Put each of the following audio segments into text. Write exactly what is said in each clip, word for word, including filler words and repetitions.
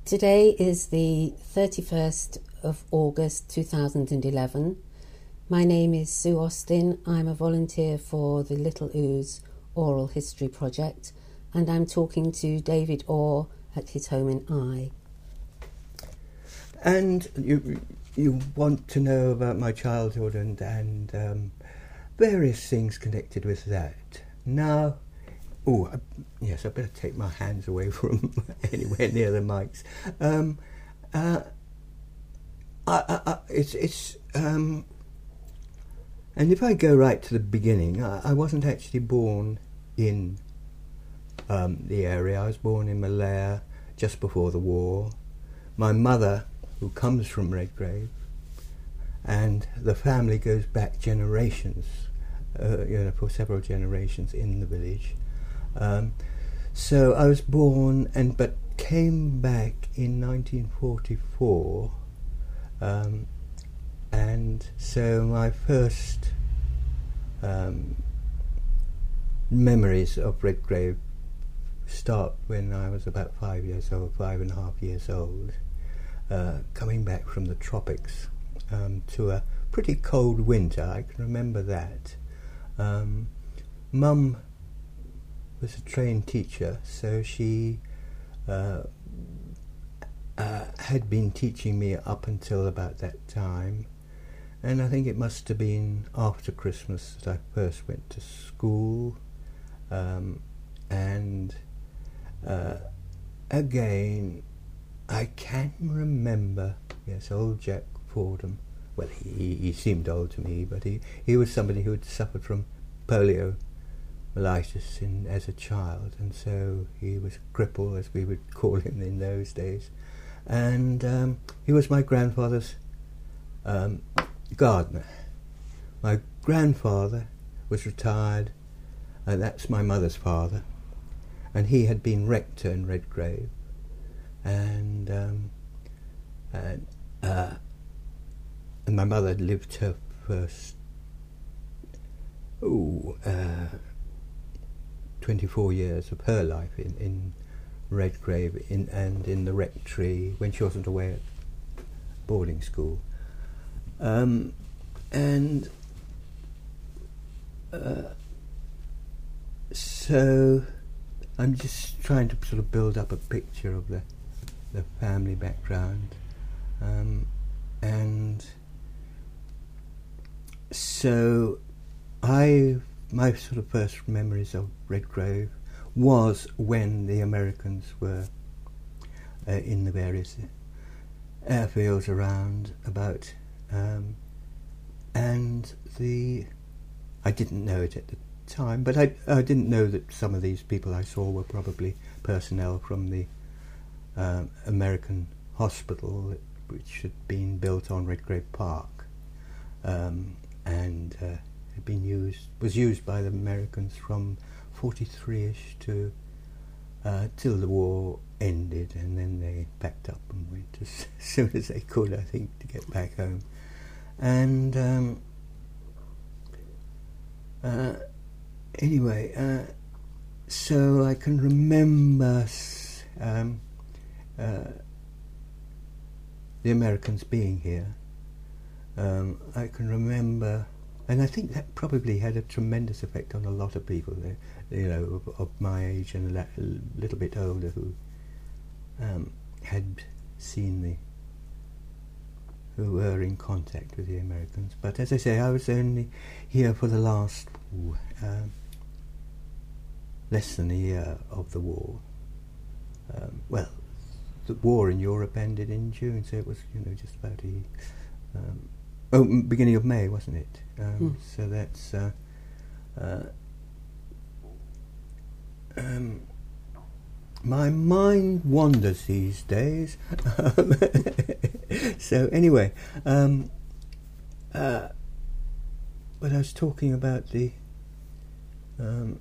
Today is the thirty-first of August two thousand eleven. My name is Sue Austin. I'm a volunteer for the Little Ooze Oral History Project, and I'm talking to David Orr at his home in Eye. And you you want to know about my childhood and, and um, various things connected with that. Now, oh, yes, I better take my hands away from anywhere near the mics. Um, uh, I, I, I, it's, it's, um, and if I go right to the beginning, I, I wasn't actually born in um, the area. I was born in Malaya just before the war. My mother, who comes from Redgrave, and the family goes back generations, uh, you know, for several generations in the village. Um, so I was born, and but came back in nineteen forty-four, um, and so my first um, memories of Redgrave start when I was about five years old, five and a half years old, uh, coming back from the tropics um, to a pretty cold winter. I can remember that. Um, Mum was a trained teacher, so she uh, uh, had been teaching me up until about that time, and I think it must have been after Christmas that I first went to school, um, and uh, again I can remember, yes, old Jack Fordham. Well, he, he seemed old to me, but he, he was somebody who had suffered from polio myelitis in, as a child, and so he was a cripple, as we would call him in those days. And um, he was my grandfather's um, gardener. My grandfather was retired, and that's my mother's father, and he had been rector in Redgrave, and um, and, uh, and my mother lived her first ooh, uh, twenty-four years of her life in, in Redgrave in, and in the rectory when she wasn't away at boarding school. Um, and uh, so I'm just trying to sort of build up a picture of the, the family background. Um, and so I my sort of first memories of Redgrave was when the Americans were uh, in the various airfields around about, um, and the I didn't know it at the time, but I I didn't know that some of these people I saw were probably personnel from the um, American hospital, which had been built on Redgrave Park, um, and uh, had been used was used by the Americans from forty-three-ish to uh, till the war ended, and then they packed up and went as soon as they could, I think, to get back home. And um, uh, anyway, uh, so I can remember um, uh, the Americans being here. Um, I can remember. And I think that probably had a tremendous effect on a lot of people, you know, of, of my age and a, la- a little bit older, who um, had seen the, who were in contact with the Americans. But as I say, I was only here for the last ooh, um, less than a year of the war. Um, well, the war in Europe ended in June, so it was, you know, just about a um, oh, beginning of May, wasn't it? Um, mm. So that's uh, uh, um, my mind wanders these days. So anyway, um, uh, but I was talking about the. Um,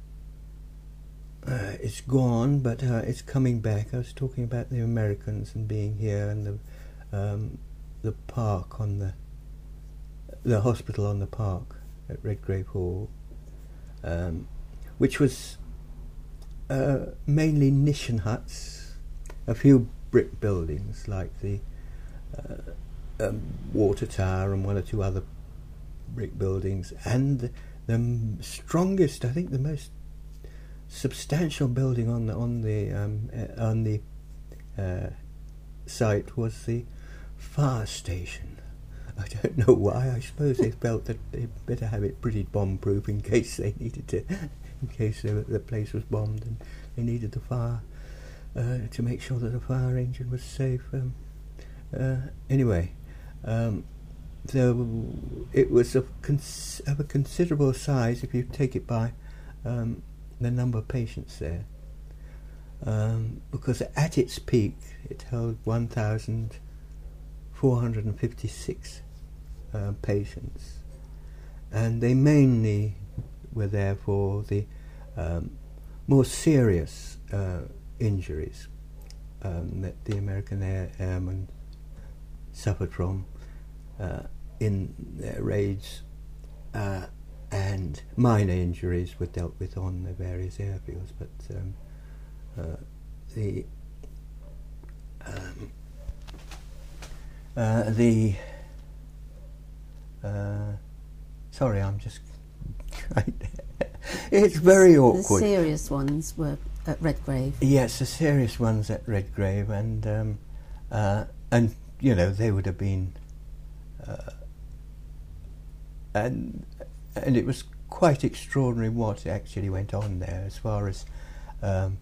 uh, it's gone, but uh, it's coming back. I was talking about the Americans and being here, and the um, the park on the. the hospital on the park at Redgrave Hall, um, which was uh, mainly mission huts, a few brick buildings like the uh, um, water tower and one or two other brick buildings, and the, the m- strongest, I think, the most substantial building on the on the um, uh, on the uh, site was the fire station. I don't know why. I suppose they felt that they'd better have it pretty bomb-proof in case they needed to, in case the, the place was bombed and they needed the fire uh, to make sure that the fire engine was safe. Um, uh, anyway, um, so it was of, cons- of a considerable size if you take it by um, the number of patients there, um, because at its peak it held one thousand four hundred fifty-six uh, patients, and they mainly were there for the um, more serious uh, injuries um, that the American air, airmen suffered from uh, in their raids, uh, and minor injuries were dealt with on the various airfields, but um, uh, the um, uh, the uh, sorry, I'm just it's very awkward. The serious ones were at Redgrave. Yes, the serious ones at Redgrave, and um, uh, and you know, they would have been uh, and and it was quite extraordinary what actually went on there as far as um,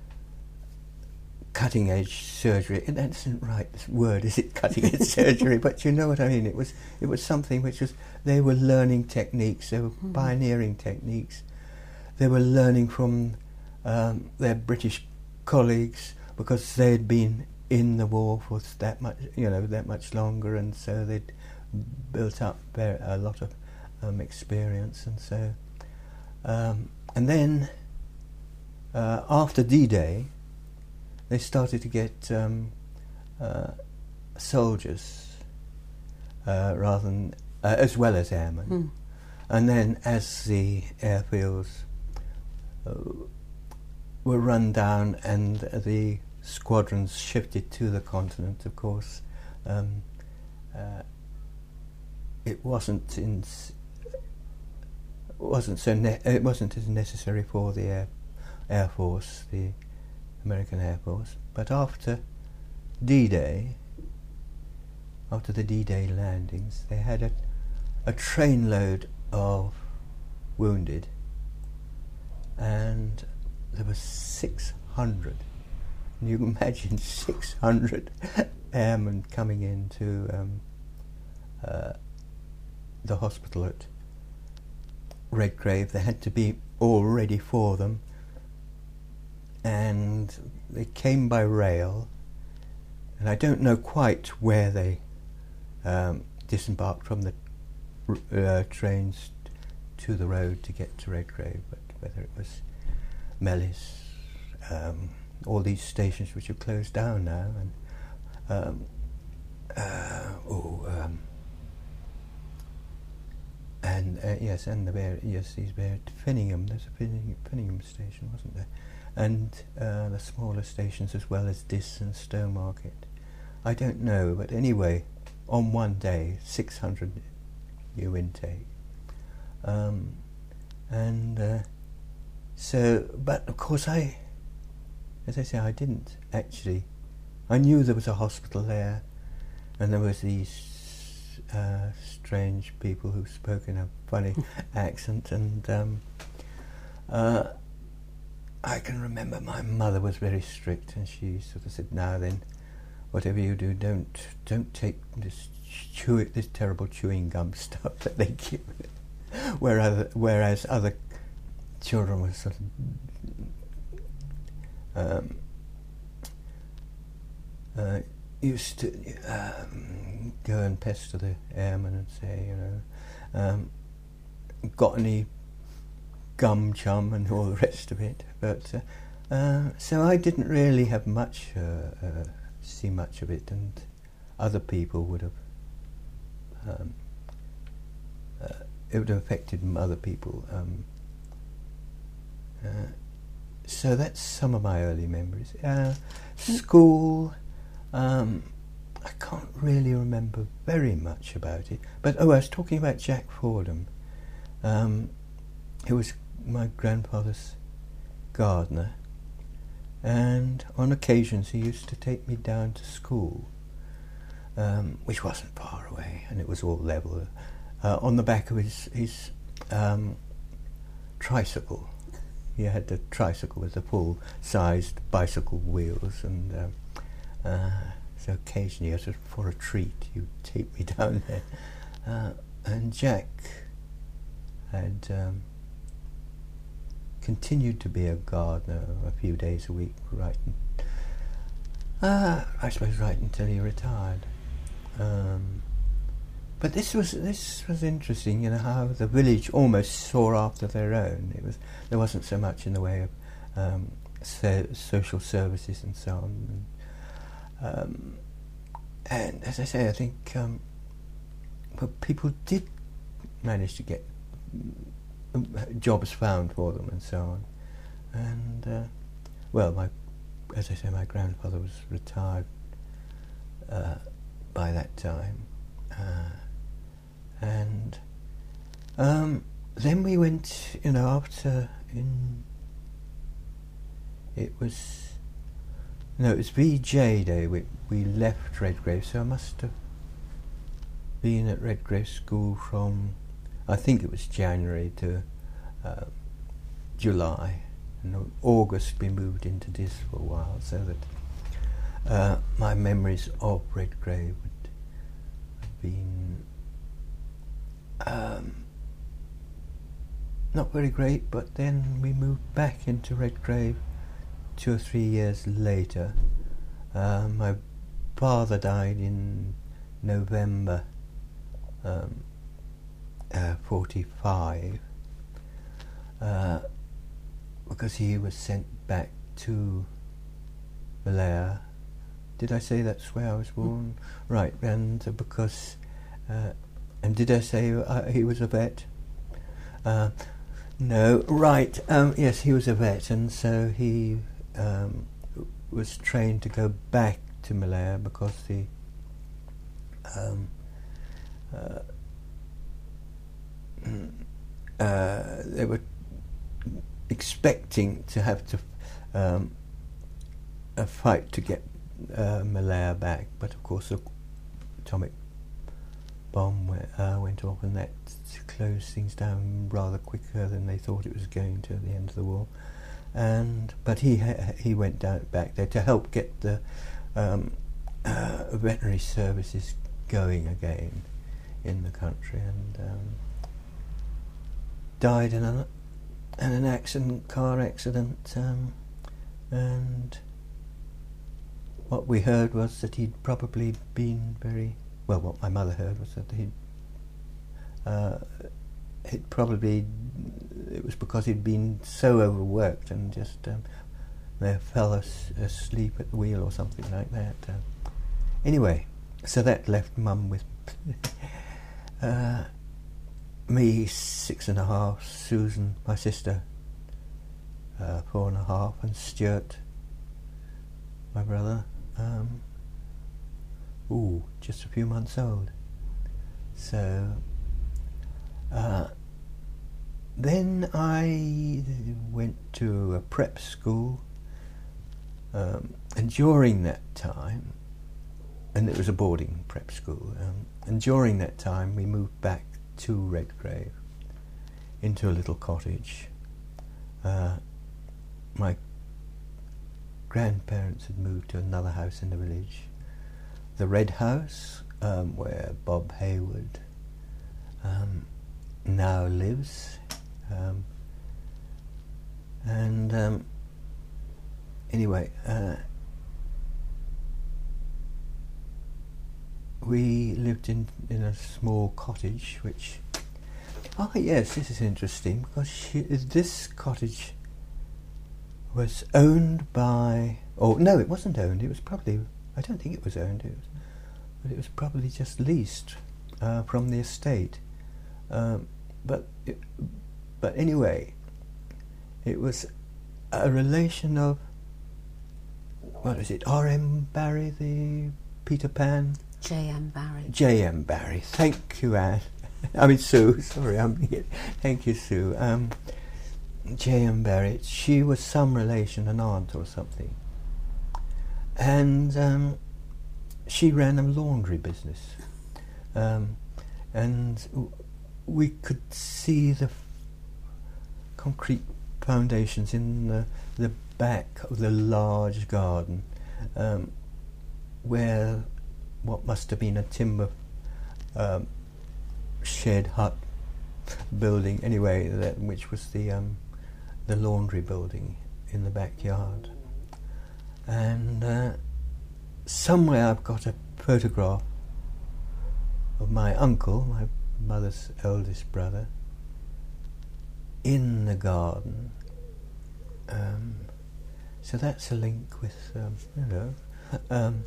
cutting edge surgery. And that isn't right word, is it, cutting edge surgery? But you know what I mean. It was it was something which was, they were learning techniques, they were mm. pioneering techniques. They were learning from um, their British colleagues, because they had been in the war for that much, you know, that much longer, and so they'd built up very, a lot of um, experience, and so um, and then uh, after D-Day, they started to get um, uh, soldiers uh, rather than uh, as well as airmen, mm. and then as the airfields uh, were run down and the squadrons shifted to the continent, of course, um, uh, it wasn't in s- wasn't so ne- it wasn't as necessary for the air air force, the American Air Force. But after D-Day, after the D-Day landings, they had a a trainload of wounded, and there were six hundred. And you can imagine six hundred airmen coming into um, uh, the hospital at Redgrave. They had to be all ready for them, and they came by rail, and I don't know quite where they um, disembarked from the uh, trains to the road to get to Redgrave, but whether it was Mellis, um, all these stations which have closed down now, and um, uh, oh, um, and uh, yes, and the Bear, yes, these Bear, Finningham. There's a Finningham, Finningham station, wasn't there? And uh, the smaller stations as well as Diss and Stowmarket. I don't know, but anyway, on one day, six hundred new intake, um, and uh, so. But of course, I. As I say, I didn't actually. I knew there was a hospital there, and there was these uh, strange people who spoke in a funny accent, and um, uh, I can remember my mother was very strict, and she sort of said, "Now then, whatever you do, don't don't take this chew this terrible chewing gum stuff that they give." whereas whereas other children were sort of. Um, uh, used to um, go and pester the airmen and say, you know, um, got any gum chum and all the rest of it. But uh, uh, so I didn't really have much, uh, uh, see much of it, and other people would have. Um, uh, it would have affected other people. Um, uh, So that's some of my early memories. Uh, school, Um, I can't really remember very much about it. But, oh, I was talking about Jack Fordham. Um, he was my grandfather's gardener, and on occasions he used to take me down to school, um, which wasn't far away, and it was all level, uh, on the back of his, his um, tricycle. He had the tricycle with the full-sized bicycle wheels, and um, uh, so occasionally, as a, for a treat, he'd take me down there. Uh, and Jack had um, continued to be a gardener a few days a week, right? Uh, I suppose right until he retired. Um, but this was this was interesting, you know, how the village almost saw after their own. It was there wasn't so much in the way of um, so, social services and so on. And, um, and as I say, I think um, well, people did manage to get jobs found for them and so on. And uh, well, my as I say, my grandfather was retired uh, by that time. Uh, and um, then we went, you know, after in it was no, it was V J Day. We we left Redgrave, so I must have been at Redgrave School from, I think it was January to uh, July. In August we moved into this for a while, so that uh, my memories of Redgrave would have been um, not very great. But then we moved back into Redgrave two or three years later. Uh, my father died in November um, uh, forty-five. Uh, because he was sent back to Malaya. Did I say that's where I was born? Mm. Right, and uh, because, uh, and did I say uh, he was a vet? Uh, no, right, um, yes, he was a vet, and so he um, was trained to go back to Malaya because the um, uh, uh, they were expecting to have to um, a fight to get uh, Malaya back, but of course the atomic bomb went, uh, went off, and that closed things down rather quicker than they thought it was going to at the end of the war. And but he ha- he went down back there to help get the um, uh, veterinary services going again in the country, and um, died in an in an accident, car accident, um, and what we heard was that he'd probably been very well. What my mother heard was that he'd uh, it probably it was because he'd been so overworked and just um, they fell as, asleep at the wheel or something like that. Uh, anyway, so that left Mum with uh, me six and a half, Susan, my sister, uh, four and a half, and Stuart, my brother, um, ooh, just a few months old. So uh, then I went to a prep school, um, and during that time, and it was a boarding prep school, um, and during that time we moved back to Redgrave, into a little cottage. Uh, my grandparents had moved to another house in the village, the Red House, um, where Bob Hayward um, now lives, um, and um, anyway, uh, we lived in, in a small cottage, which, oh yes, this is interesting, because she, this cottage was owned by, or no, it wasn't owned, it was probably, I don't think it was owned, it was, but it was probably just leased uh, from the estate. Um, but, it, but anyway, it was a relation of what is it, R M Barry, the Peter Pan? J M Barry. J M Barry. Thank you, Anne. I mean, Sue. Sorry, I'm. Thank you, Sue. Um, J M Barry. She was some relation, an aunt or something, and um, she ran a laundry business, um, and w- we could see the f- concrete foundations in the, the back of the large garden, um, where what must have been a timber um, shed hut building, anyway, that, which was the um, the laundry building in the backyard. And uh, somewhere I've got a photograph of my uncle, my mother's eldest brother, in the garden. Um, so that's a link with, um, you know, um,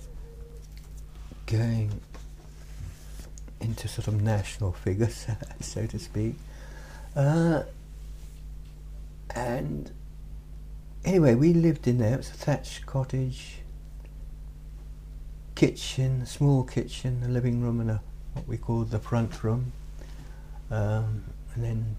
going into sort of national figures, so to speak. Uh, and anyway, we lived in there. It was a thatched cottage, kitchen, small kitchen, a living room and a what we called the front room, um, and then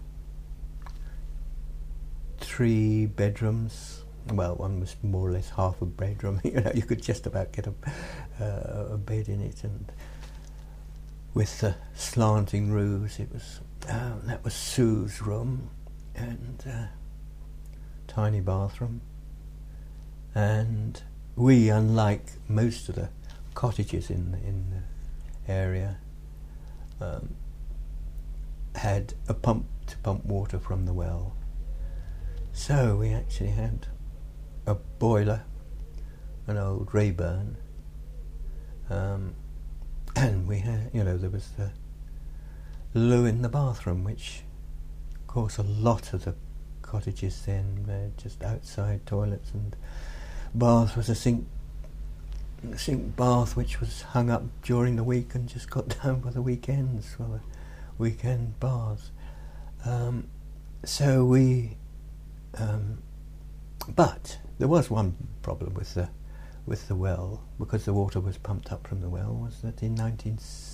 three bedrooms. Well, one was more or less half a bedroom. You know, you could just about get a, uh, a bed in it, and with the slanting roofs, it was uh, that was Sue's room, and uh, tiny bathroom. And we, unlike most of the cottages in in the area, um, had a pump to pump water from the well. So we actually had a boiler, an old Rayburn, um, and we had, you know, there was the loo in the bathroom, which, of course, a lot of the cottages then were just outside toilets, and bath was a sink, sink bath which was hung up during the week and just got down for the weekends, for the weekend baths. Um, so we, um, but there was one problem with the with the well, because the water was pumped up from the well, was that in nineteen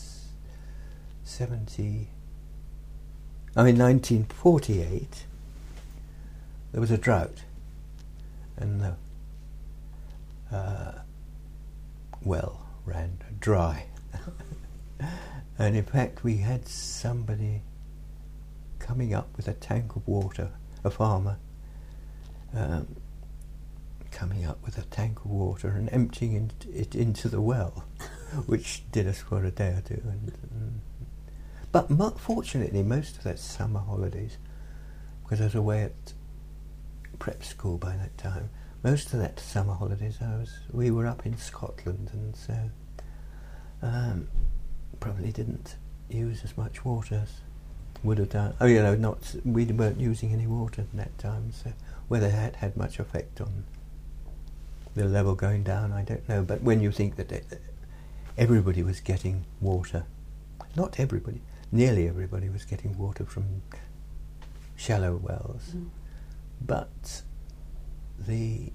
seventy, I mean nineteen forty-eight, there was a drought, and the uh, well ran dry. And in fact we had somebody coming up with a tank of water, a farmer, um, coming up with a tank of water and emptying in, it into the well, which did us for a day or two. And, and but mo- fortunately, most of that summer holidays, because I was away at prep school by that time, most of that summer holidays I was we were up in Scotland, and so um, probably didn't use as much water as would have done. Oh, you know, not we weren't using any water at that time, so whether that had much effect on the level going down, I don't know. But when you think that it, everybody was getting water, not everybody, nearly everybody was getting water from shallow wells, mm. but the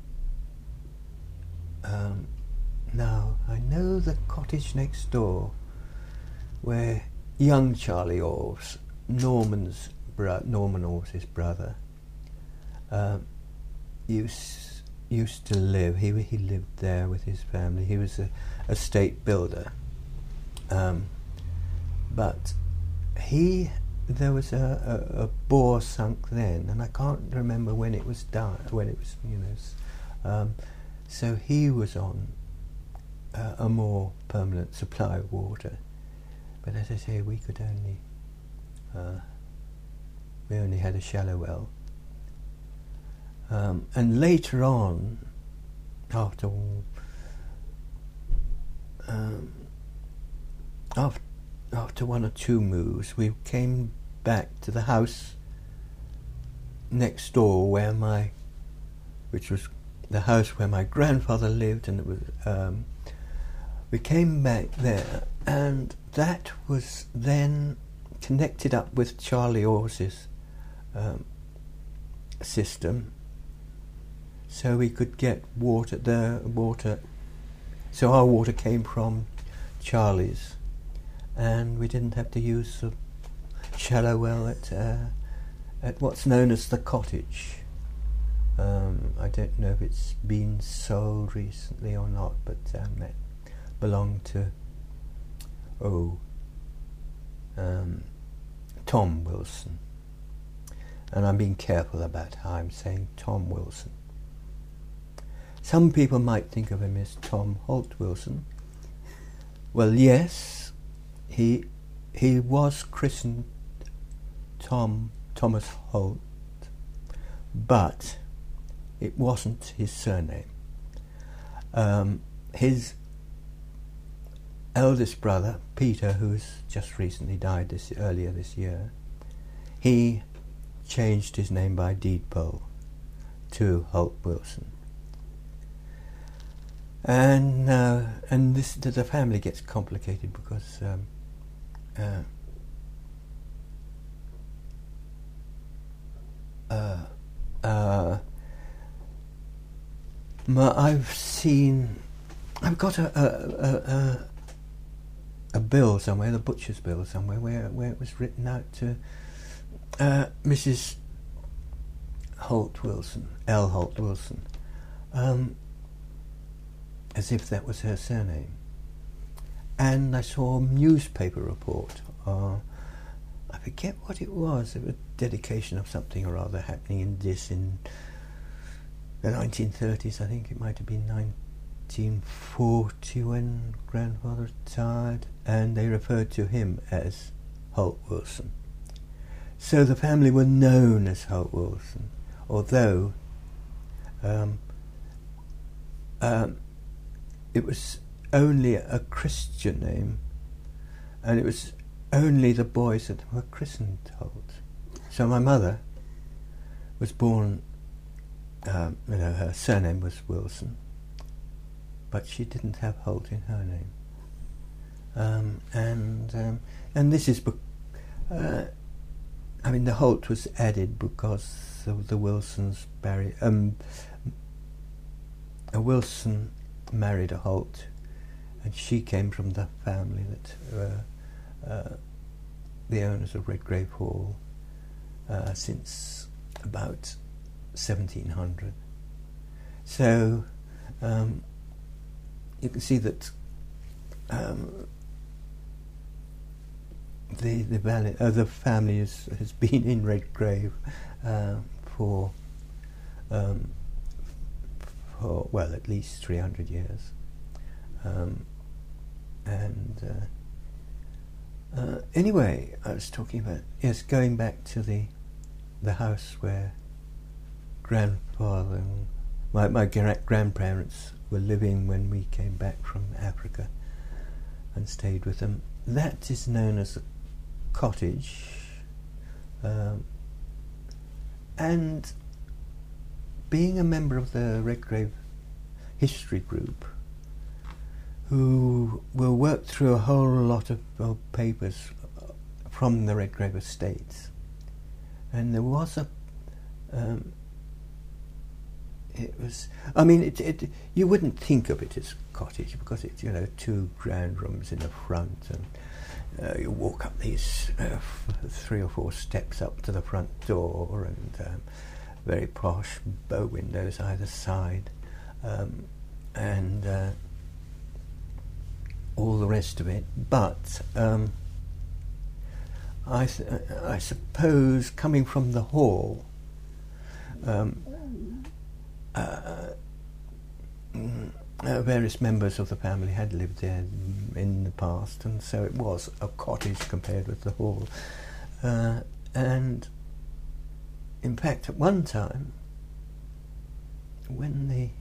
um, now I know the cottage next door where young Charlie Orves, Norman's bro- Norman Orves' brother, um, used used to live. He he lived there with his family. He was a estate builder, um, but he there was a, a, a bore sunk then, and I can't remember when it was done. When it was, you know, um, so he was on uh, a more permanent supply of water. But as I say, we could only uh, we only had a shallow well. Um, and later on, after um, after after one or two moves, we came back to the house next door, where my, which was the house where my grandfather lived, and it was. Um, we came back there, and that was then connected up with Charlie Orves' um, system. so we could get water. The water, so our water came from Charlie's, and we didn't have to use the shallow well at uh, at what's known as the cottage. Um, I don't know if it's been sold recently or not, but um, that belonged to oh um, Tom Wilson, and I'm being careful about how I'm saying Tom Wilson. Some people might think of him as Tom Holt Wilson. Well, yes, he he was christened Tom Thomas Holt, but it wasn't his surname. Um, his eldest brother, Peter, who's just recently died this earlier this year, he changed his name by deed poll to Holt Wilson. And uh, and this the family gets complicated because um, uh, uh, uh, my, I've seen I've got a a, a a a bill somewhere, the butcher's bill somewhere, where where it was written out to uh, Missus Holt Wilson, L. Holt Wilson. Um, as if that was her surname. And I saw a newspaper report, uh, I forget what it was, it was a dedication of something or other happening in this in the nineteen thirties, I think it might have been nineteen forty when grandfather retired, and they referred to him as Holt Wilson. So the family were known as Holt Wilson, although um, um, it was only a Christian name, and it was only the boys that were christened Holt. So my mother was born, um, you know, her surname was Wilson, but she didn't have Holt in her name. Um, and um, and this is, be- uh, I mean, the Holt was added because of the Wilsons married. Um, a Wilson married a Holt, and she came from the family that uh, uh, the owners of Redgrave Hall uh, since about seventeen hundred. So um, you can see that um, the the, valley, uh, the family is, has been in Redgrave uh, for um, for well at least three hundred years, um, and uh, uh, anyway, I was talking about yes, going back to the the house where grandfather and my my gra- grandparents were living when we came back from Africa and stayed with them. That is known as a cottage, um, and being a member of the Redgrave History Group, who will work through a whole lot of old papers from the Redgrave estates, and there was a um, it was I mean it, it you wouldn't think of it as a cottage because it's, you know, two grand rooms in the front, and uh, you walk up these uh, f- three or four steps up to the front door, and um, very posh bow windows either side, um, and uh, all the rest of it. But um, I, th- I suppose coming from the hall, um, uh, uh, various members of the family had lived there in the past, and so it was a cottage compared with the hall. Uh, and in fact, at one time, when the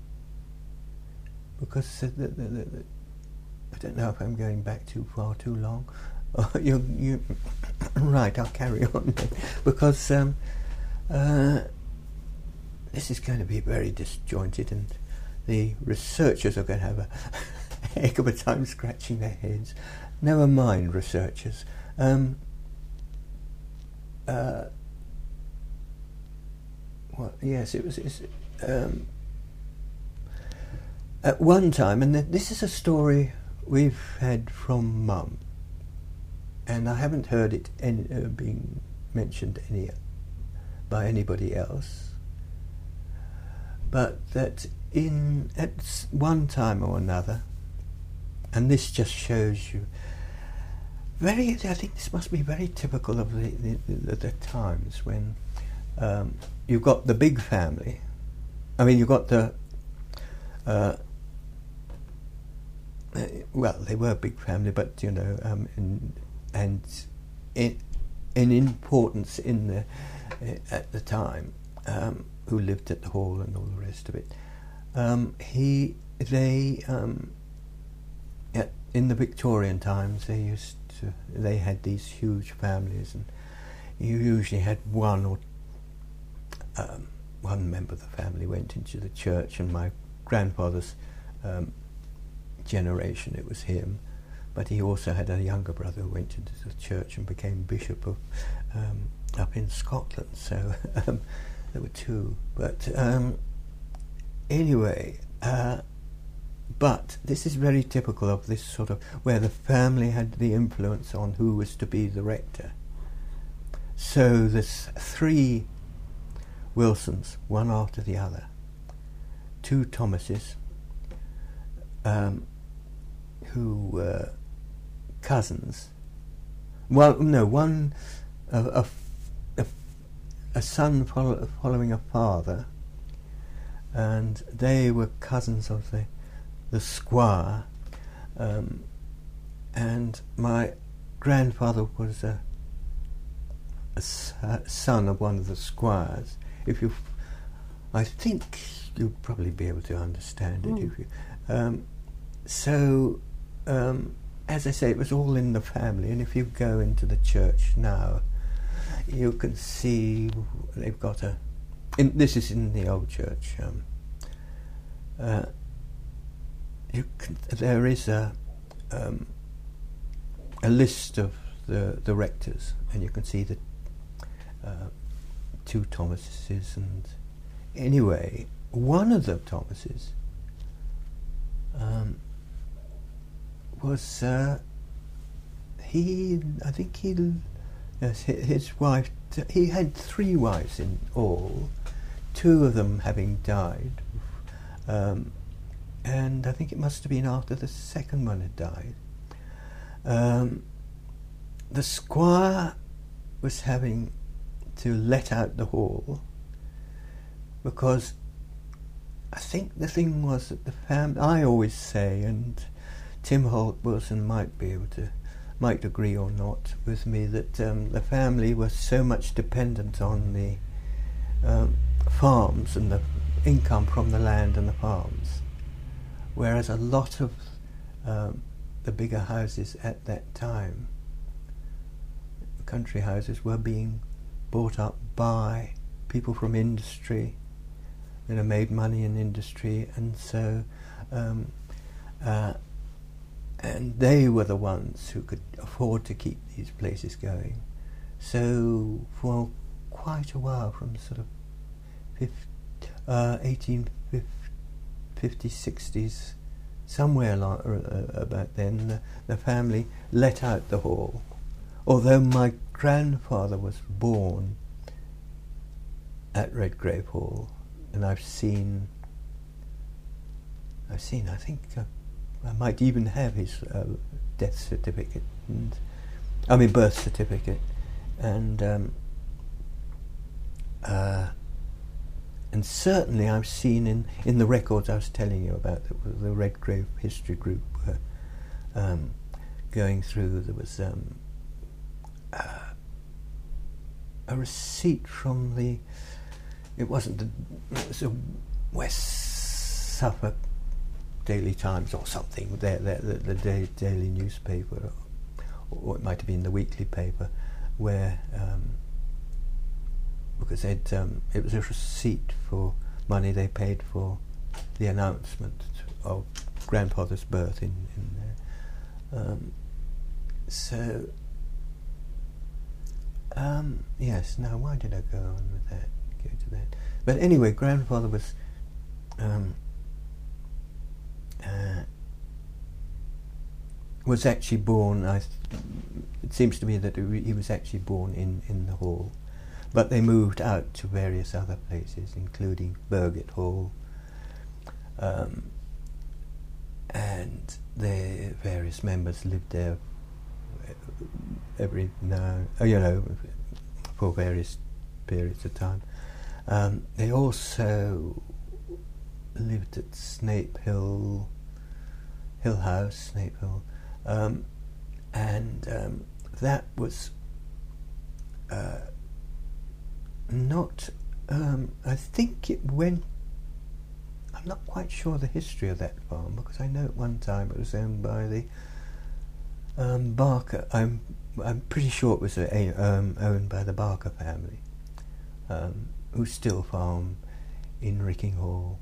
because the, the, the, the, I don't know if I'm going back too far, too long. Oh, you, you, right? I'll carry on because um, uh, this is going to be very disjointed, and the researchers are going to have a heck of a time scratching their heads. Never mind, researchers. Um, uh, well, yes, it was. It's, um, at one time, and this is a story we've had from Mum, and I haven't heard it any, uh, being mentioned any by anybody else, but that in at one time or another, and this just shows you very, I think this must be very typical of the, the, the, the times when um, you've got the big family. I mean, you've got the uh, uh, well, they were a big family, but you know, um, in, and in, in importance in the uh, at the time, um, who lived at the Hall and all the rest of it. Um, he, they, um, at, in the Victorian times, they used to, they had these huge families, and you usually had one or um, one member of the family went into the church, and my grandfather's um, generation, it was him, but he also had a younger brother who went into the church and became bishop of um, up in Scotland. So um, there were two, but um, anyway, uh, but this is very typical of this sort of where the family had the influence on who was to be the rector. So there's three Wilsons, one after the other, two Thomases, um, who were cousins. Well, no, one a, a, a, a son follow, following a father, and they were cousins of the the squire, um, and my grandfather was a, a son of one of the squires. If you, I think you'd probably be able to understand it. Mm. If you, um, so, um, as I say, it was all in the family, and if you go into the church now, you can see they've got a. In, this is in the old church. Um, uh, you can, there is a um, a list of the the rectors, and you can see the uh, two Thomases, and anyway, one of the Thomases um, was uh, he. I think he. Yes, his wife. He had three wives in all, two of them having died. Um, and I think it must have been after the second one had died. Um, the squire was having to let out the hall because I think the thing was that the family, I always say, and Tim Holt Wilson might be able to, might agree or not with me, that um, the family was so much dependent on the um, farms and the income from the land and the farms, whereas a lot of um, the bigger houses at that time, country houses, were being bought up by people from industry, you know, made money in industry, and so um, uh, and they were the ones who could afford to keep these places going. So for quite a while, from sort of fifty, uh, eighteen fifties, sixties, somewhere like, uh, about then, the, the family let out the hall. Although my grandfather was born at Redgrave Hall, and I've seen, I've seen, I think, uh, I might even have his uh, death certificate, and I mean birth certificate, and um, uh, and certainly I've seen in, in the records I was telling you about, the, the Redgrave History Group were um, going through. There was um, uh, a receipt from the. It wasn't the. It was a West Suffolk Daily Times or something, the, the, the daily, daily newspaper, or it might have been the weekly paper, where um, because they'd, um, it was a receipt for money they paid for the announcement of grandfather's birth in, in there. Um, so um, yes. Now, why did I go on with that? Go to that. But anyway, grandfather was um, uh, was actually born, I th- it seems to me that he was actually born in, in the hall, but they moved out to various other places, including Burgate Hall, um, and the various members lived there every now, you know, for various periods of time. Um, they also lived at Snape Hill, Hill House, Snape Hill, um, and um, that was uh, not, um, I think it went, I'm not quite sure the history of that farm, because I know at one time it was owned by the um, Barker, I'm I'm pretty sure it was a, a, um, owned by the Barker family, um, who still farm in Rickinghall,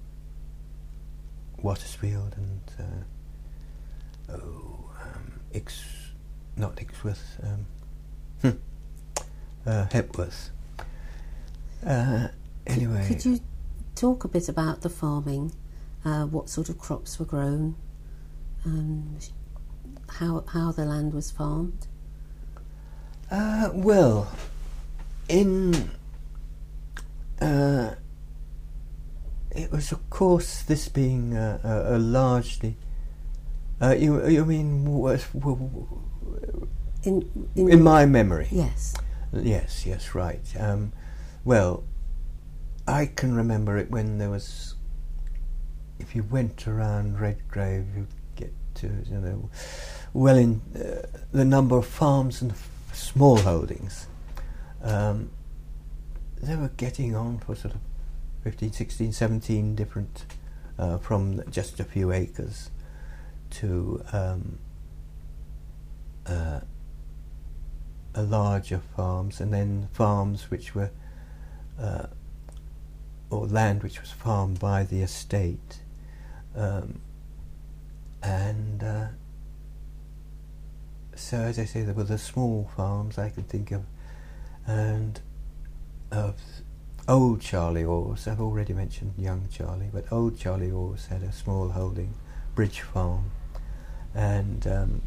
Watersfield, and uh, oh, um, Ix, not Ixworth, um, hmm, uh, Hepworth. Uh, anyway, could, could you talk a bit about the farming? Uh, what sort of crops were grown? Um, how how the land was farmed? Uh, well, in uh, it was, of course, this being uh, a, a largely. Uh, you you mean what, in, in in my memory? Yes. Yes. Yes. Right. Um, well, I can remember it when there was. If you went around Redgrave, you'd get to, you know, well, in uh, the number of farms and f- small holdings. Um, they were getting on for sort of fifteen, sixteen, seventeen different, uh, from just a few acres to um, uh, a larger farms, and then farms which were, uh, or land which was farmed by the estate. Um, and uh, so, as I say, there were the small farms I could think of, and of old Charlie Orrs. I've already mentioned young Charlie, but old Charlie Orrs had a small holding, Bridge Farm, and um,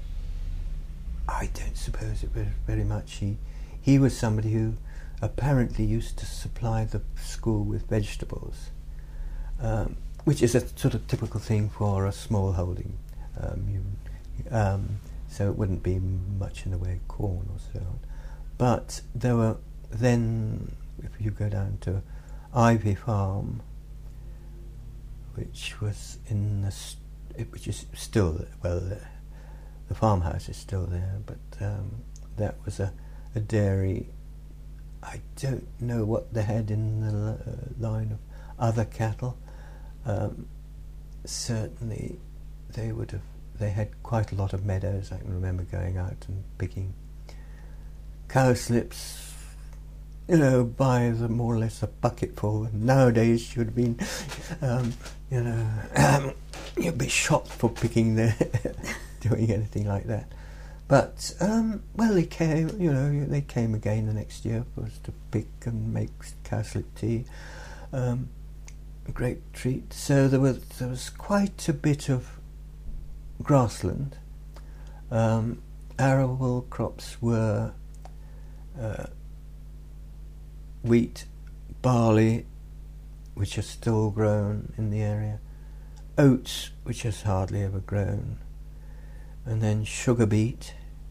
I don't suppose it was very much. He he was somebody who apparently used to supply the school with vegetables, um, which is a sort of typical thing for a small holding. Um, you, um, so it wouldn't be much in the way of corn or so on. But there were then, if you go down to Ivy Farm, which was in the, st- which is still, well, uh, the farmhouse is still there, but um, that was a, a dairy. I don't know what they had in the uh, line of other cattle. Um, certainly they would have, they had quite a lot of meadows. I can remember going out and picking cowslips, you know, by the more or less a bucketful. Nowadays you'd have been, um, you know, um, you'd be shot for picking the, doing anything like that. But, um, well, they came, you know, they came again the next year for us to pick and make cowslip tea. Um, a great treat. So there was, there was quite a bit of grassland. Um, arable crops were uh, wheat, barley, which are still grown in the area, oats, which is hardly ever grown, and then sugar beet,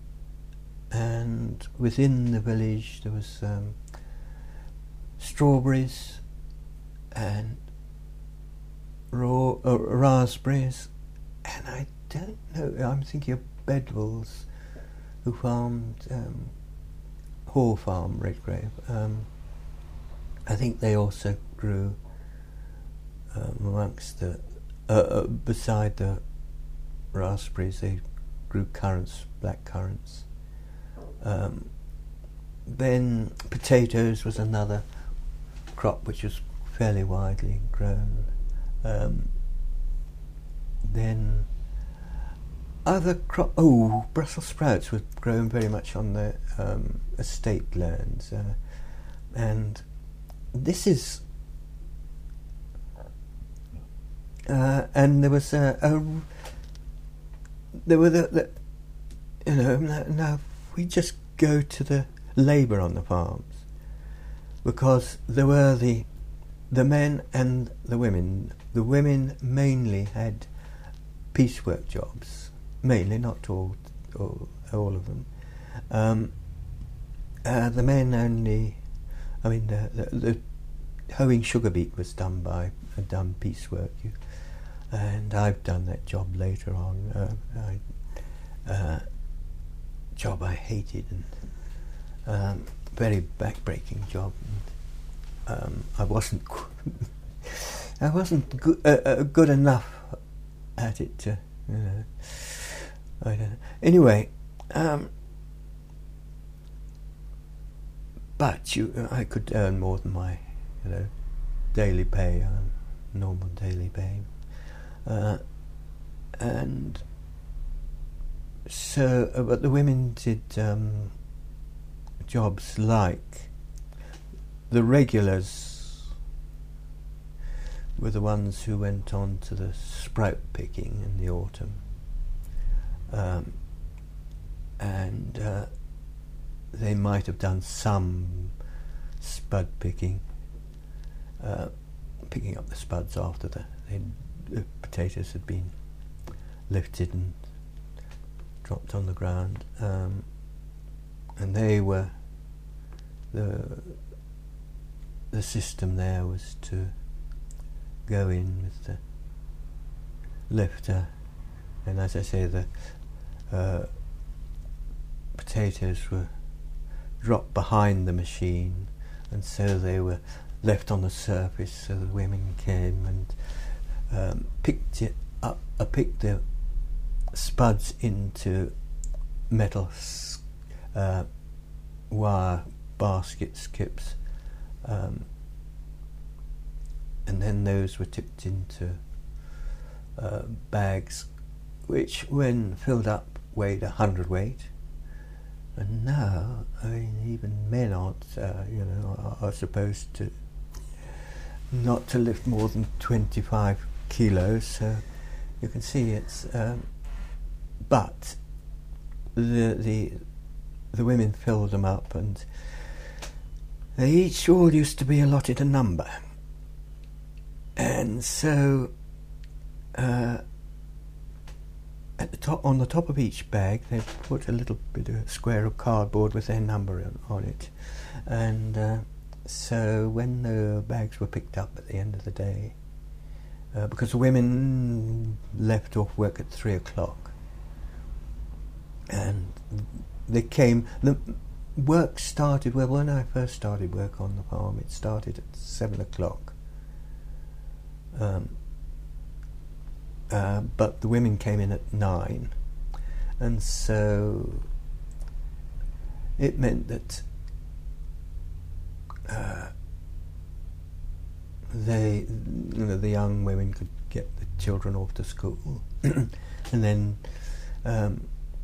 and within the village there was um, strawberries and raw uh, raspberries, and I don't know, I'm thinking of Bedwells, who farmed um, Hall Farm, Redgrave. Um, I think they also grew um, amongst the uh, uh, beside the raspberries, they grew currants, black currants. Um, then potatoes was another crop which was fairly widely grown. Um, then other crop, oh, Brussels sprouts were grown very much on the um, estate lands, uh, and this is uh, and there was a, a there were the, the you know now, now we just go to the labour on the farms, because there were the the men and the women. The women mainly had piecework jobs, mainly, not all all, all of them. Um, uh, the men only, I mean, the, the, the hoeing sugar beet was done by uh, done piecework, you, and I've done that job later on. Uh, I, uh, job I hated, and um, very back-breaking job. And, um, I wasn't, I wasn't good, uh, uh, good enough at it to, you know. I don't know. Anyway, um, but you, I could earn more than my, you know, daily pay, um, normal daily pay, uh, and so. Uh, but the women did um, jobs like the regulars were the ones who went on to the sprout picking in the autumn. Um, and uh, they might have done some spud picking, uh, picking up the spuds after the, the potatoes had been lifted and dropped on the ground, um, and they were the the system there was to go in with the lifter, and as I say, the uh, potatoes were dropped behind the machine, and so they were left on the surface. So the women came and um, picked it up, uh, picked the spuds into metal uh, wire basket skips, um, and then those were tipped into uh, bags, which, when filled up, weighed a hundredweight. And now, I mean, even men aren't, uh, you know, are, are supposed to not to lift more than twenty-five kilos. So you can see it's. Um, but the the the women filled them up, and they each all used to be allotted a number, and so. Uh, At the top, on the top of each bag, they put a little bit of a square of cardboard with their number on, on it, and uh, so when the bags were picked up at the end of the day, uh, because the women left off work at three o'clock, and they came. The work started. Well, when I first started work on the farm, it started at seven o'clock. Um, Uh, but the women came in at nine, and so it meant that uh, they, you know, the young women could get the children off to school, and then um,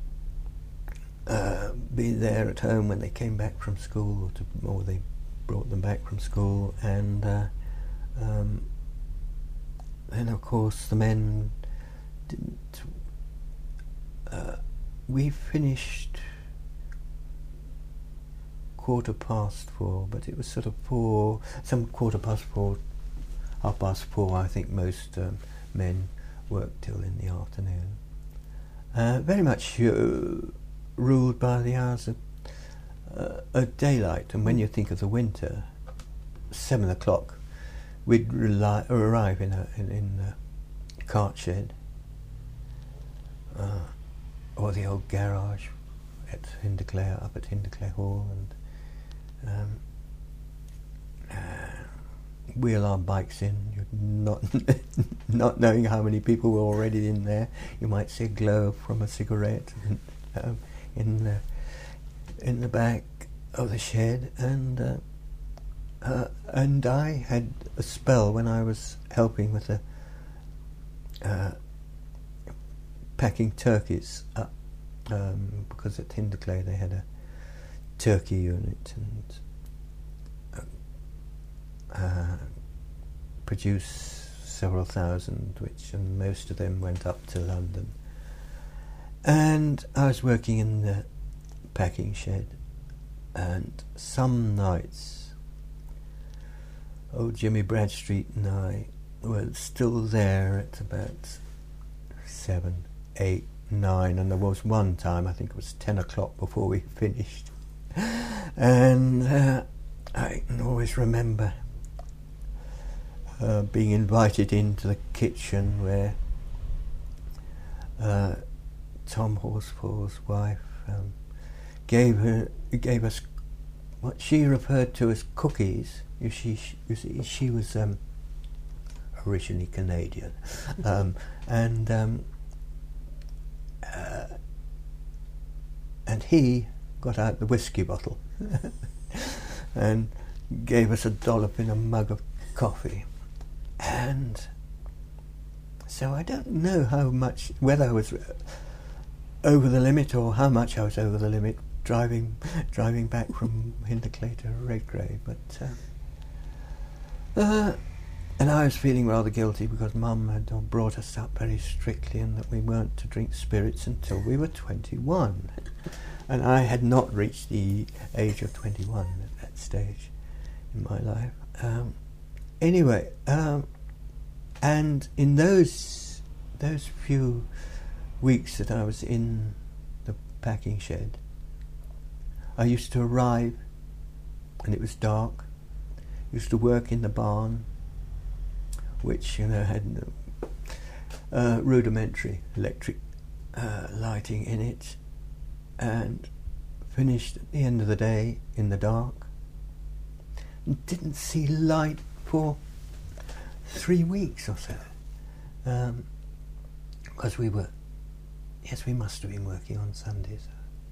uh, be there at home when they came back from school, or, to, or they brought them back from school, and. Uh, um, Then, of course, the men didn't. Uh, we finished quarter past four, but it was sort of four, some quarter past four, half past four. I think most um, men worked till in the afternoon. Uh, very much uh, ruled by the hours of, uh, of daylight. And when you think of the winter, seven o'clock. We'd rely, arrive in a in, in the cart shed, uh, or the old garage at Hinderclare, up at Hinderclare Hall, and um, uh, wheel our bikes in. You're not not knowing how many people were already in there. You might see a glow from a cigarette um, in the in the back of the shed, and. Uh, Uh, and I had a spell when I was helping with the uh, packing turkeys up, um, because at Hinderclare they had a turkey unit, and uh, uh, produce several thousand, which and most of them went up to London. And I was working in the packing shed, and some nights old Jimmy Bradstreet and I were still there at about seven, eight, nine, and there was one time, I think it was ten o'clock before we finished. And uh, I can always remember uh, being invited into the kitchen where uh, Tom Horsfall's wife um, gave her gave us what she referred to as cookies. You see, you see she was um, originally Canadian, um, and um, uh, and he got out the whiskey bottle and gave us a dollop in a mug of coffee. And so I don't know how much, whether I was over the limit or how much I was over the limit driving driving back from Hinderclay to Redgrave, but uh, uh, and I was feeling rather guilty because Mum had brought us up very strictly and that we weren't to drink spirits until we were twenty-one. And I had not reached the age of twenty-one at that stage in my life. Um, anyway, um, and in those those few weeks that I was in the packing shed, I used to arrive, and it was dark. Used to work in the barn, which you know had uh, rudimentary electric uh, lighting in it, and finished at the end of the day in the dark. And didn't see light for three weeks or so, um, because we were, yes, we must have been working on Sundays.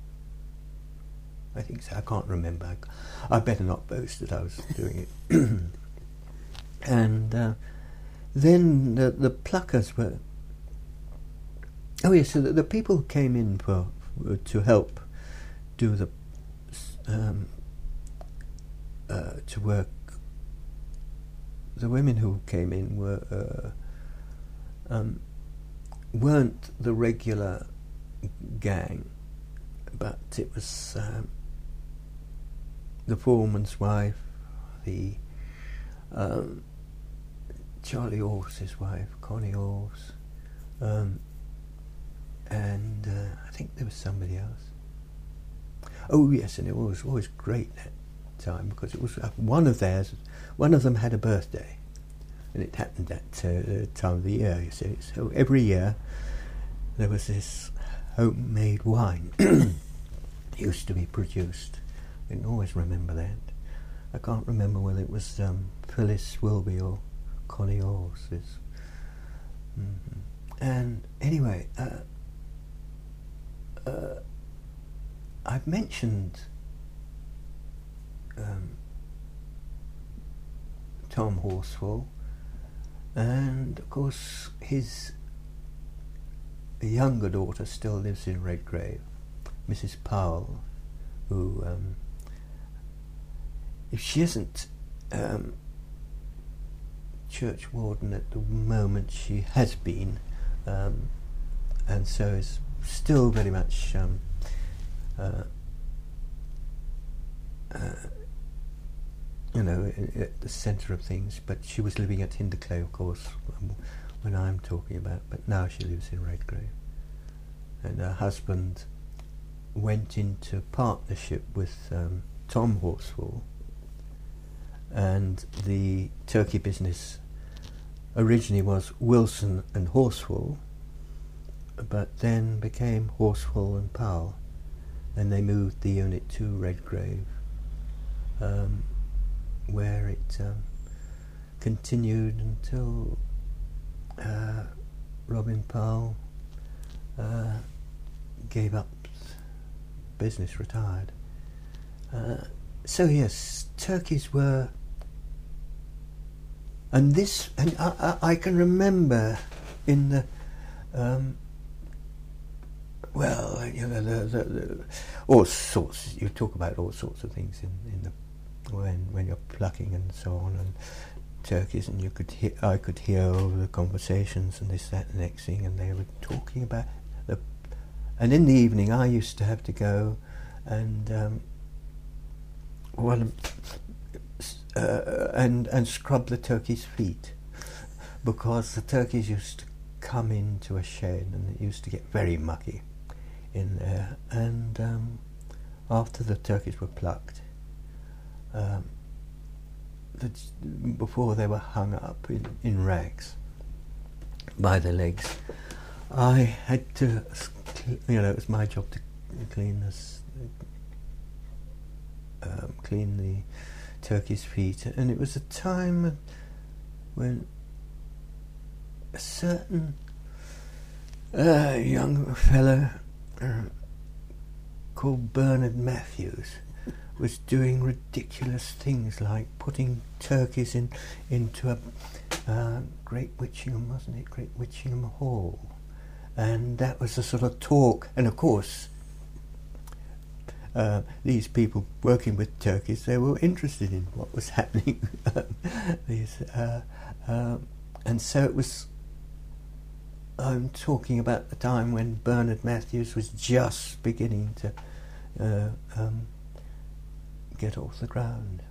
I think so. I can't remember. I, I better not boast that I was doing it. And uh, then the, the pluckers were. Oh yes, so the, the people who came in for, for to help do the um, uh, to work. The women who came in were uh, um, weren't the regular gang, but it was um, the foreman's wife, the um, Charlie Orse's wife, Connie Orse, um, and uh, I think there was somebody else. Oh yes, and it was always great that time because it was uh, one of theirs. One of them had a birthday, and it happened that uh, time of the year. You see, so every year there was this homemade wine used to be produced. I can always remember that. I can't remember whether it was um, Phyllis Wilby or Connie Orse's. Mm-hmm. And anyway, uh, uh, I've mentioned um, Tom Horsfall, and of course his younger daughter still lives in Redgrave, Missus Powell, who, um, if she isn't um, church warden at the moment, she has been, um, and so is still very much um, uh, uh, you know, at the centre of things. But she was living at Hinderclay, of course, when I'm talking about, but now she lives in Redgrave. And her husband went into partnership with um, Tom Horsfall, and the turkey business originally was Wilson and Horsfall, but then became Horsfall and Powell, and they moved the unit to Redgrave, um, where it um, continued until uh, Robin Powell uh, gave up business, retired. Uh, so yes, turkeys were, and this, and I, I, I can remember in the, um, well, you know, the, the, the, all sorts. You talk about all sorts of things in, in the when when you're plucking and so on, and turkeys, and you could hear, I could hear over the conversations and this, that, and the next thing, and they were talking about the. And in the evening, I used to have to go and um, well, uh, and and scrub the turkeys' feet, because the turkeys used to come into a shed and it used to get very mucky in there. And um, after the turkeys were plucked, um, the, before they were hung up in, in racks by the legs, I had to, you know, it was my job to clean this, um, clean the turkeys' feet. And it was a time when a certain uh, young fellow uh, called Bernard Matthews was doing ridiculous things like putting turkeys in into a uh, Great Witchingham, wasn't it? Great Witchingham Hall, and that was a sort of talk. And of course, uh, these people working with turkeys, they were interested in what was happening. these, uh, uh, and so it was. I'm talking about the time when Bernard Matthews was just beginning to uh, um, get off the ground.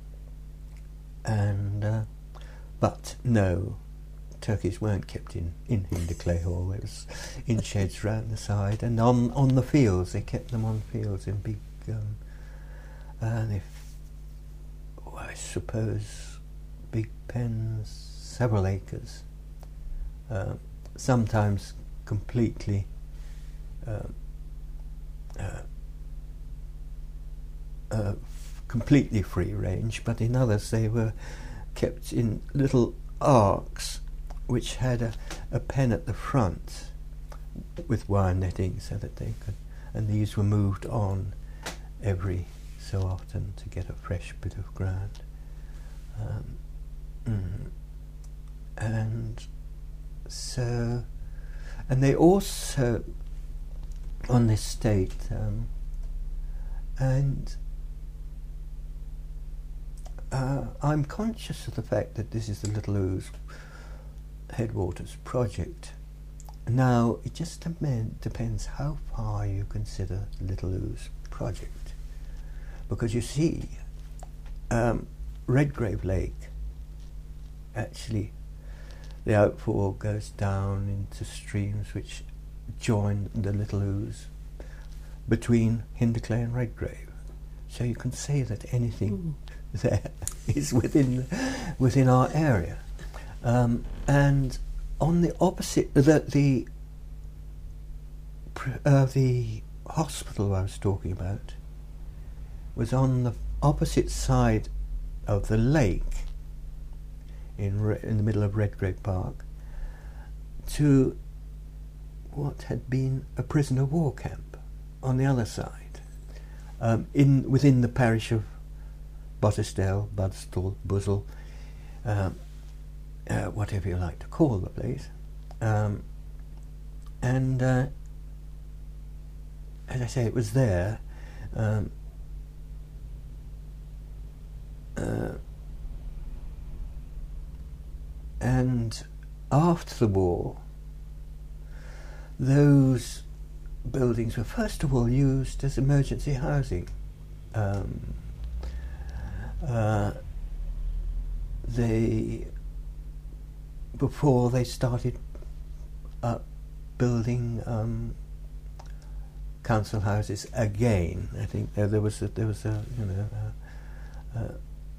And uh, but no, turkeys weren't kept in, in Hinderclay Hall. It was in sheds round the side, and on on the fields. They kept them on fields in big, um, and if oh, I suppose big pens, several acres. Uh, sometimes completely uh, uh, uh, f- completely free range, but in others they were kept in little arks which had a, a pen at the front with wire netting so that they could, and these were moved on every so often to get a fresh bit of ground. Um, mm, and So, and they also, on this estate, um, and uh, I'm conscious of the fact that this is the Little Ouse Headwaters project. Now, it just dem- depends how far you consider the Little Ouse project. Because you see, um, Redgrave Lake actually, the outfall goes down into streams which join the Little Ouse between Hinderclay and Redgrave. So you can say that anything mm. there is within within our area. Um, and on the opposite, the the uh, the hospital I was talking about was on the opposite side of the lake. In, Re- in the middle of Redgrave Park, to what had been a prisoner of war camp on the other side, um, in within the parish of Bottisdale, Budstall, Buzzell, um, uh, whatever you like to call the place, um, and uh, as I say, it was there. Um, uh, And after the war, those buildings were first of all used as emergency housing. Um, uh, they, before they started up building um, council houses again, I think there, there was a, there was a you know uh, uh,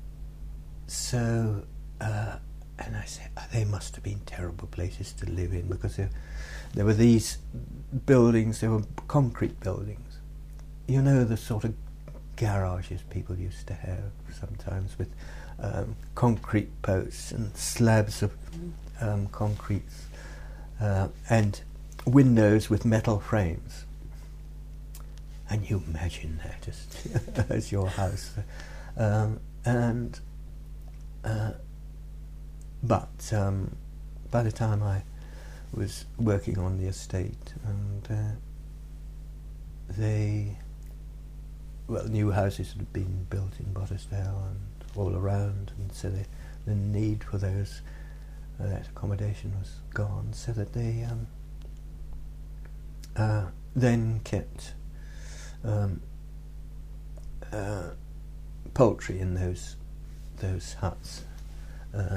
so. Uh, And I said, oh, they must have been terrible places to live in, because there, there were these buildings, there were concrete buildings. You know, the sort of garages people used to have sometimes with um, concrete posts and slabs of um, concrete uh, and windows with metal frames. And you imagine that as, as your house. Um, and... Uh, But um, by the time I was working on the estate, and uh, they, well, new houses had been built in Bottisdale and all around, and so they the need for those uh, that accommodation was gone, so that they um, uh, then kept um, uh, poultry in those those huts. Uh,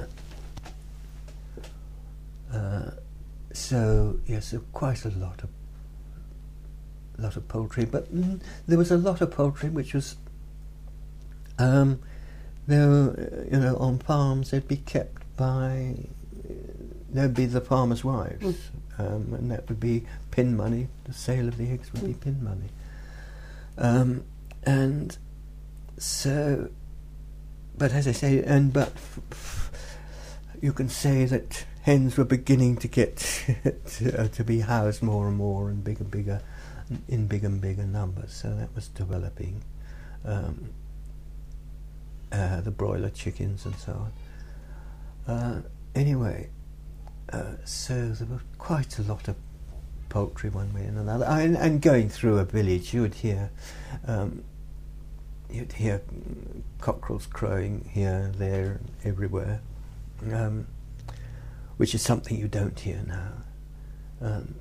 uh, so yes, yeah, so quite a lot of lot of poultry, but mm, there was a lot of poultry which was um, there were, you know, on farms. They'd be kept by there'd be the farmers' wives, mm. um, and that would be pin money. The sale of the eggs would mm. be pin money, um, and so. But as I say, and but f- f- you can say that hens were beginning to get to, uh, to be housed more and more and bigger, bigger, in bigger and bigger numbers. So that was developing. Um, uh, the broiler chickens and so on. Uh, anyway, uh, so there was quite a lot of poultry one way and another. I, and, and going through a village, you would hear. Um, You'd hear cockerels crowing here, there, everywhere, um, which is something you don't hear now. Um,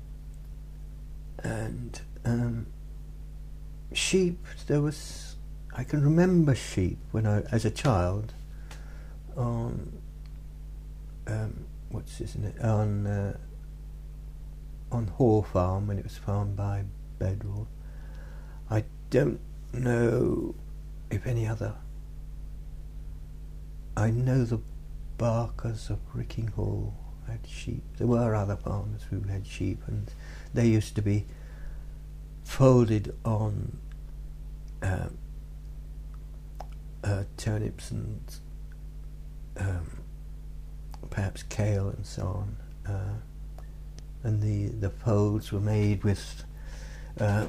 and um, sheep, there was, I can remember sheep when I, as a child, on, um, what's his name, on, uh, on Hoare Farm, when it was farmed by Bedwell. I don't know if any other. I know the Barkers of Rickinghall had sheep. There were other farmers who had sheep, and they used to be folded on uh, uh, turnips and um, perhaps kale and so on. Uh, and the, the folds were made with uh,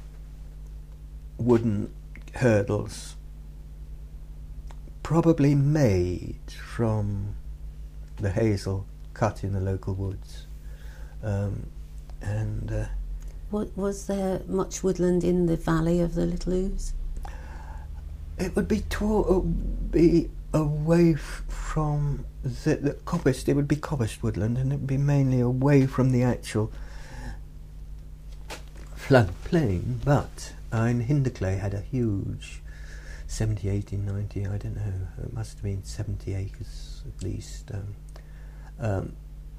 wooden hurdles, probably made from the hazel cut in the local woods. Um, and uh, what, was there much woodland in the valley of the Little Ouse? It would be, to- be away f- from the, the coppice. It would be coppice woodland, and it would be mainly away from the actual floodplain, but Uh, in Hinderclay had a huge seventy, eighty, ninety, I don't know, it must have been seventy acres at least, um, um,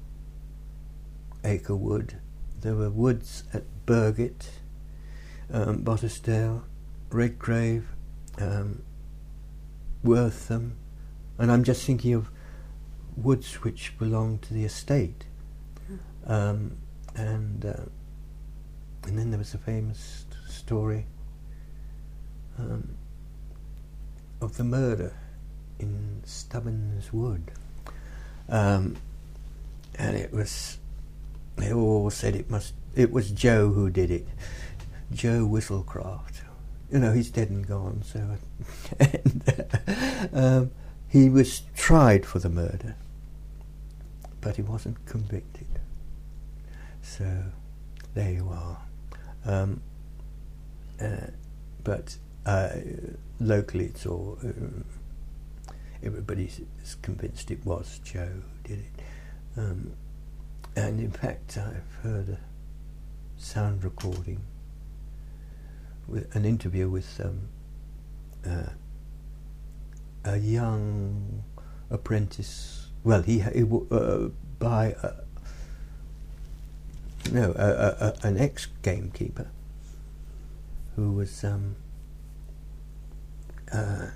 acre wood. There were woods at Burgate, um, Bottisdale, Redgrave, um, Wortham, and I'm just thinking of woods which belonged to the estate. Um, and uh, and then there was a famous story um, of the murder in Stubbins Wood, um, and it was. They all said it must. It was Joe who did it, Joe Whistlecraft. You know, he's dead and gone. So, and, uh, um, he was tried for the murder, but he wasn't convicted. So, there you are. Um, uh, but uh, locally, it's all uh, everybody's convinced it was Joe who did it, um, and in fact, I've heard a sound recording with an interview with um, uh, a young apprentice. Well, he, he uh, by a, no a, a, a, an ex-gamekeeper who was um, uh,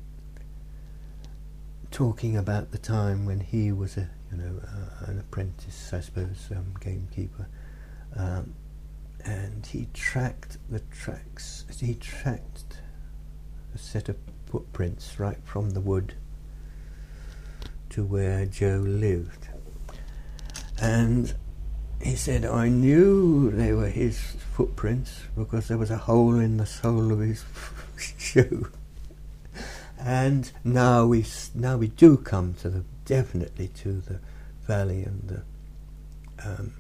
talking about the time when he was a you know uh, an apprentice, I suppose, um, gamekeeper, um, and he tracked the tracks. He tracked a set of footprints right from the wood to where Joe lived, and he said, I knew they were his footprints because there was a hole in the sole of his shoe. And now we now we do come to the definitely to the valley and the um,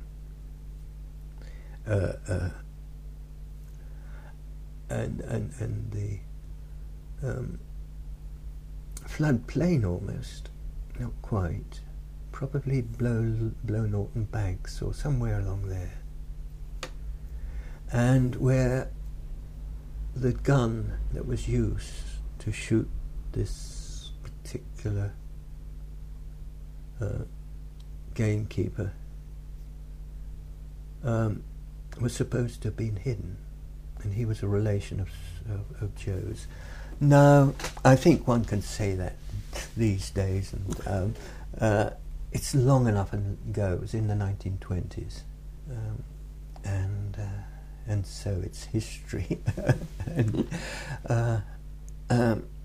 uh, uh, and and and the um, floodplain almost, not quite, probably below, below Norton Banks or somewhere along there, and where the gun that was used to shoot this particular uh, gamekeeper um, was supposed to have been hidden, and he was a relation of, of, of Joe's. Now, I think one can say that these days, and um, uh, it's long enough ago. It was in the nineteen twenties, um, and uh, and so it's history. and, uh, um,